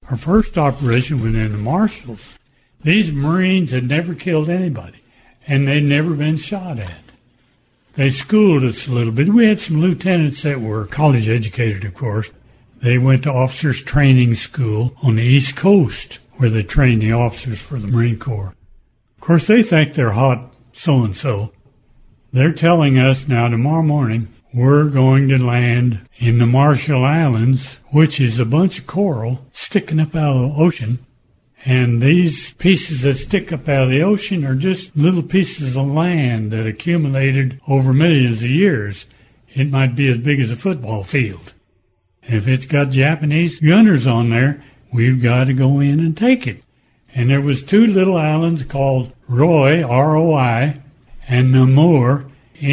Our first operation was in the Marshalls. These Marines had never killed anybody, and they'd never been shot at. They schooled us a little bit. We had some lieutenants that were college educated, of course. They went to officers' training school on the East Coast, where they trained the officers for the Marine Corps. Of course, they think they're hot so-and-so. They're telling us now tomorrow morning we're going to land in the Marshall Islands, which is a bunch of coral sticking up out of the ocean. And these pieces that stick up out of the ocean are just little pieces of land that accumulated over millions of years. It might be as big as a football field. If it's got Japanese gunners on there, we've got to go in and take it. And there was two little islands called Roy, R-O-I, and Namur,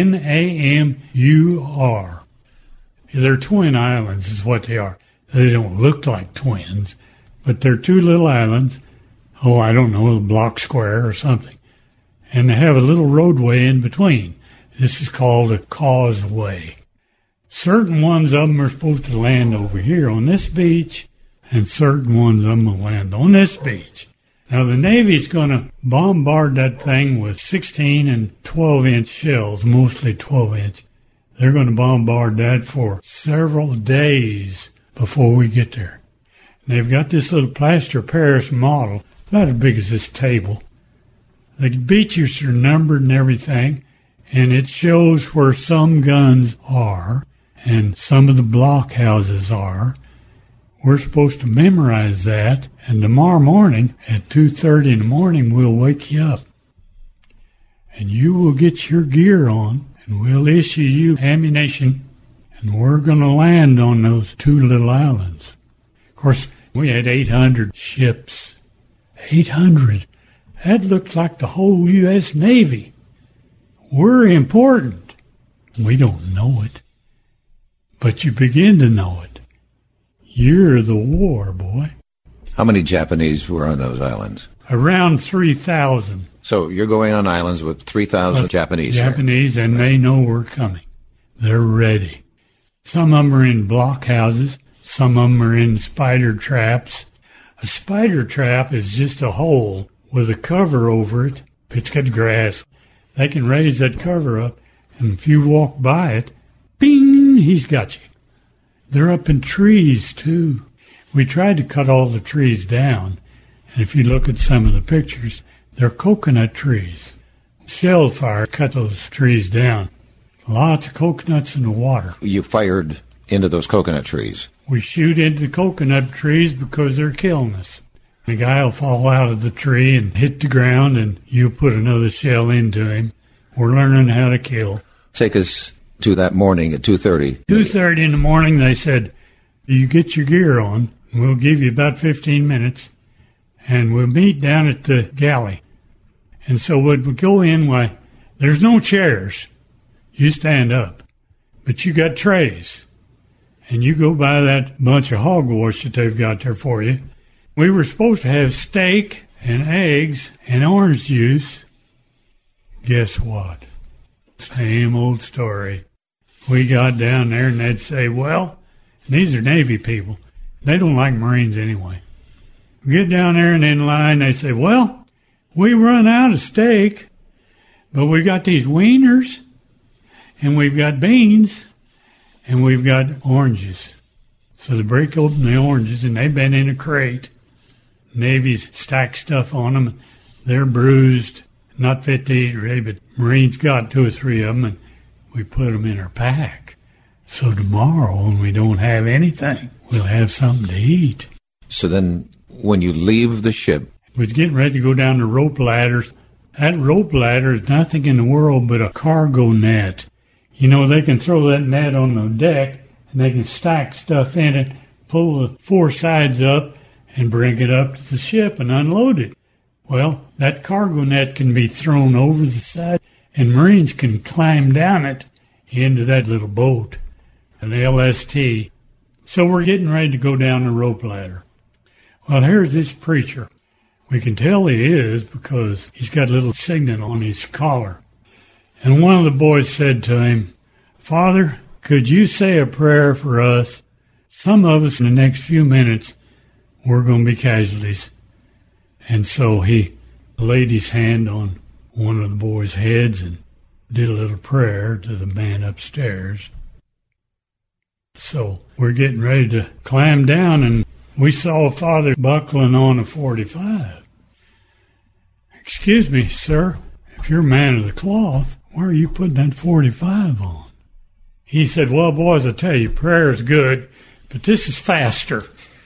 N-A-M-U-R. They're twin islands is what they are. They don't look like twins, but they're two little islands. Oh, I don't know, a block square or something. And they have a little roadway in between. This is called a causeway. Certain ones of them are supposed to land over here on this beach, and certain ones of them will land on this beach. Now, the Navy's going to bombard that thing with 16 and 12-inch shells, mostly 12-inch. They're going to bombard that for several days before we get there. And they've got this little plaster Paris model, about as big as this table. The beaches are numbered and everything, and it shows where some guns are and some of the blockhouses are. We're supposed to memorize that, and tomorrow morning at 2:30 in the morning we'll wake you up. And you will get your gear on, and we'll issue you ammunition, and we're going to land on those two little islands. Of course, we had 800 ships. 800. That looks like the whole U.S. Navy. We're important. We don't know it, but you begin to know it. You're the war, boy. How many Japanese were on those islands? Around 3,000. So you're going on islands with 3,000 Japanese. Japanese, and they know we're coming. They're ready. Some of them are in blockhouses. Some of them are in spider traps. A spider trap is just a hole with a cover over it. It's got grass. They can raise that cover up, and if you walk by it, bing, he's got you. They're up in trees, too. We tried to cut all the trees down, and if you look at some of the pictures, they're coconut trees. Shell fire cut those trees down. Lots of coconuts in the water. You fired into those coconut trees. We shoot into the coconut trees because they're killing us. The guy will fall out of the tree and hit the ground, and you put another shell into him. We're learning how to kill. Take us to that morning at 2:30. 2:30 in the morning, they said, you get your gear on, we'll give you about 15 minutes, and we'll meet down at the galley. And so when we go in, why, there's no chairs. You stand up, but you got trays, and you go by that bunch of hogwash that they've got there for you. We were supposed to have steak and eggs and orange juice. Guess what? Same old story. We got down there and they'd say, well, these are Navy people. They don't like Marines anyway. We get down there and in line, they say, well, we run out of steak, but we got these wieners, and we've got beans, and we've got oranges. So they break open the oranges, and they've been in a crate. Navy's stacked stuff on them. They're bruised, not fit to eat really, but Marines got 2 or 3 of them, and we put them in our pack. So tomorrow, when we don't have anything, we'll have something to eat. So then, when you leave the ship, we was getting ready to go down the rope ladders. That rope ladder is nothing in the world but a cargo net. You know, they can throw that net on the deck, and they can stack stuff in it, pull the 4 sides up, and bring it up to the ship and unload it. Well, that cargo net can be thrown over the side, and Marines can climb down it into that little boat, an LST. So we're getting ready to go down the rope ladder. Well, here's this preacher. We can tell he is because he's got a little signet on his collar. And one of the boys said to him, Father, could you say a prayer for us? Some of us in the next few minutes we're going to be casualties. And so he laid his hand on one of the boys' heads and did a little prayer to the man upstairs. So we're getting ready to climb down, and we saw Father buckling on a 45. Excuse me, sir, if you're a man of the cloth, why are you putting that 45 on? He said, well, boys, I tell you, prayer is good, but this is faster.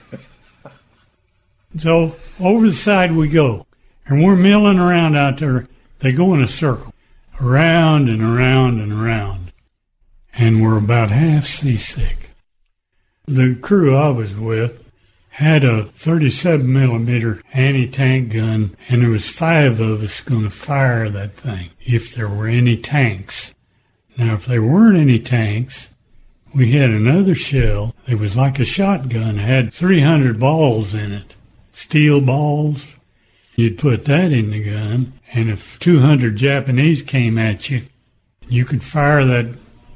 So over the side we go, and we're milling around out there. They go in a circle, around and around and around, and we're about half seasick. The crew I was with had a 37-millimeter anti-tank gun, and there was 5 of us going to fire that thing if there were any tanks. Now, if there weren't any tanks, we had another shell. It was like a shotgun. It had 300 balls in it, steel balls. You'd put that in the gun, and if 200 Japanese came at you, you could fire that.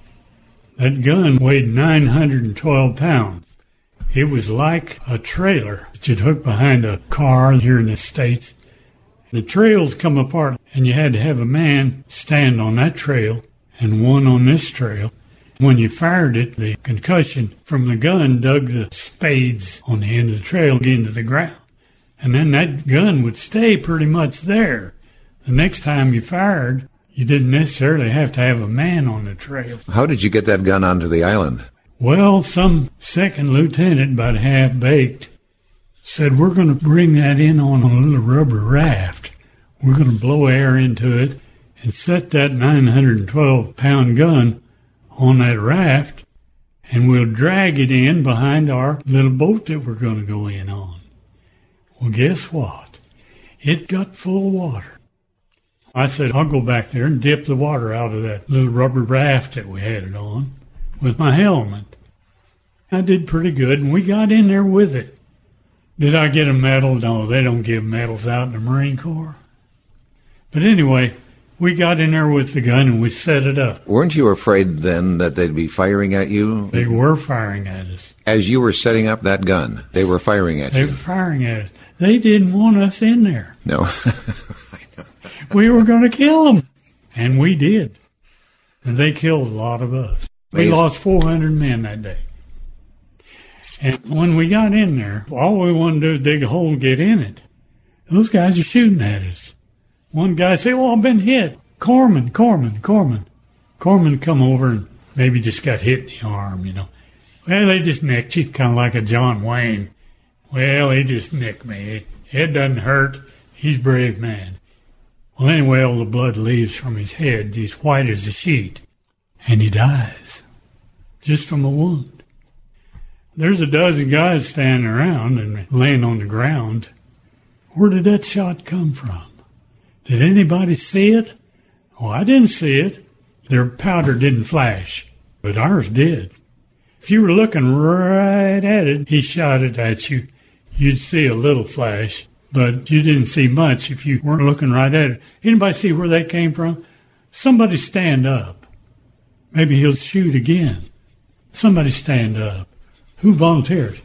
That gun weighed 912 pounds. It was like a trailer that you'd hook behind a car here in the States. The trails come apart, and you had to have a man stand on that trail and one on this trail. When you fired it, the concussion from the gun dug the spades on the end of the trail into the ground. And then that gun would stay pretty much there. The next time you fired, you didn't necessarily have to have a man on the trail. How did you get that gun onto the island? Well, some second lieutenant, about half-baked, said, we're going to bring that in on a little rubber raft. We're going to blow air into it and set that 912-pound gun on that raft, and we'll drag it in behind our little boat that we're going to go in on. Well, guess what? It got full of water. I said, I'll go back there and dip the water out of that little rubber raft that we had it on with my helmet. I did pretty good, and we got in there with it. Did I get a medal? No, they don't give medals out in the Marine Corps. But anyway, we got in there with the gun and we set it up. Weren't you afraid then that they'd be firing at you? They were firing at us. As you were setting up that gun, they were firing at you? They were firing at us. They didn't want us in there. No. We were going to kill them. And we did. And they killed a lot of us. We lost 400 men that day. And when we got in there, all we wanted to do is dig a hole and get in it. Those guys are shooting at us. One guy said, well, I've been hit. Corman come over and maybe just got hit in the arm, you know. Well, they just nicked you, kind of like a John Wayne. Well, he just nicked me. It doesn't hurt. He's a brave man. Well, anyway, all the blood leaves from his head. He's white as a sheet. And he dies just from a wound. There's a dozen guys standing around and laying on the ground. Where did that shot come from? Did anybody see it? Oh, I didn't see it. Their powder didn't flash, but ours did. If you were looking right at it, he shot it at you. You'd see a little flash, but you didn't see much if you weren't looking right at it. Anybody see where that came from? Somebody stand up. Maybe he'll shoot again. Somebody stand up. Who volunteers?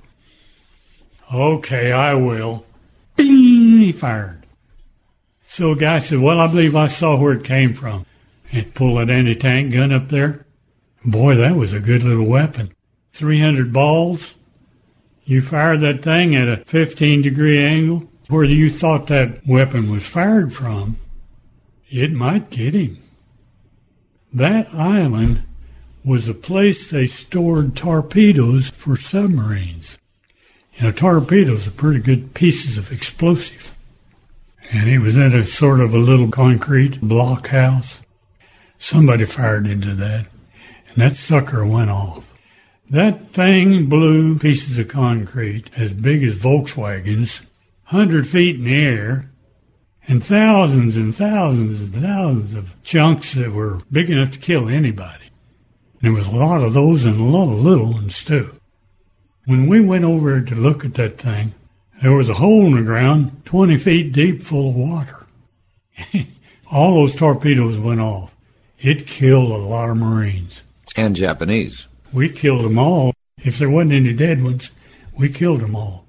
Okay, I will. Bing! He fired. So a guy said, well, I believe I saw where it came from. And pulled that anti-tank gun up there. Boy, that was a good little weapon. 300 balls. You fired that thing at a 15-degree angle. Where you thought that weapon was fired from, it might get him. That island was a place they stored torpedoes for submarines. You know, torpedoes are pretty good pieces of explosive. And it was in a sort of a little concrete blockhouse. Somebody fired into that, and that sucker went off. That thing blew pieces of concrete as big as Volkswagens, 100 feet in the air, and thousands and thousands and thousands of chunks that were big enough to kill anybody. And there was a lot of those and a lot of little ones, too. When we went over to look at that thing, there was a hole in the ground 20 feet deep full of water. All those torpedoes went off. It killed a lot of Marines. And Japanese. We killed them all. If there wasn't any dead ones, we killed them all.